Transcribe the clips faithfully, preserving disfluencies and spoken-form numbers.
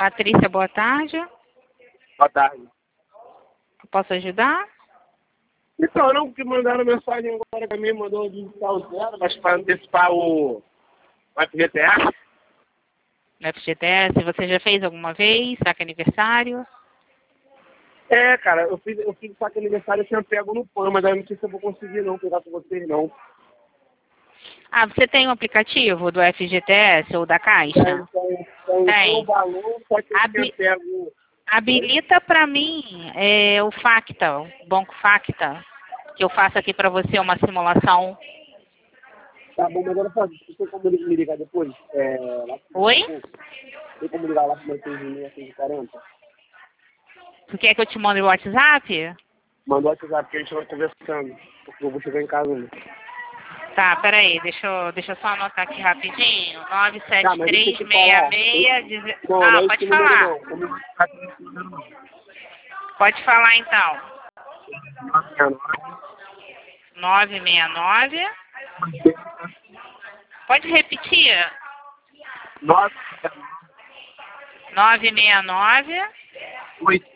Patrícia, boa tarde. Boa tarde. Eu posso ajudar? Então, não, que mandaram mensagem agora pra mim, mandou digitar o zero, mas para antecipar o, o F G T S. No F G T S, você já fez alguma vez? Saque aniversário? É, cara, eu fiz, eu fiz saque aniversário, eu tinha pego no P A N, mas aí eu não sei se eu vou conseguir não pegar com vocês, não. Ah, você tem um aplicativo do F G T S ou da Caixa? Tem, tem, tem, tem o valor, só que eu Habi- tinha pego... Habilita para mim é, o Facta, o Banco Facta, que eu faço aqui para você uma simulação. Tá bom, mas agora só, tem como me ligar depois? É, lá pro- Oi? Tem como ligar lá pro meu seis mil seiscentos e quarenta? Tu quer que eu te mande o WhatsApp? Mandou o WhatsApp que a gente vai conversando, porque eu vou chegar em casa ainda. Tá, peraí, deixa eu, deixa eu só anotar aqui rapidinho. nove Tá, sete mas três deixa eu te seis falar. seis, deze- Não, Ah, não é pode esse número falar. não. O número que tá aqui nesse número não. Pode falar então. nove seis nove. Pode repetir? Nove, nove seis nove. oito,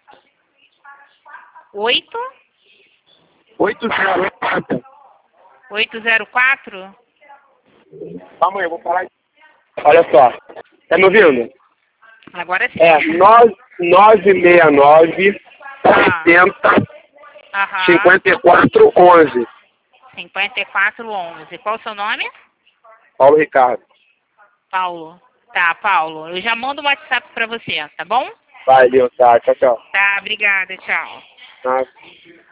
oito. oito, zero, quatro. oito zero quatro. Calma aí, eu vou falar. Olha só, tá me ouvindo? Agora sim. É nove, nove seis nove, Ah. oitenta, Aham. cinquenta e quatro, onze. cinquenta e quatro onze. Qual o seu nome? Paulo Ricardo. Paulo. Tá, Paulo. Eu já mando o WhatsApp pra você, tá bom? Valeu, tá, tchau, tchau. Tá, obrigada, tchau. Tá.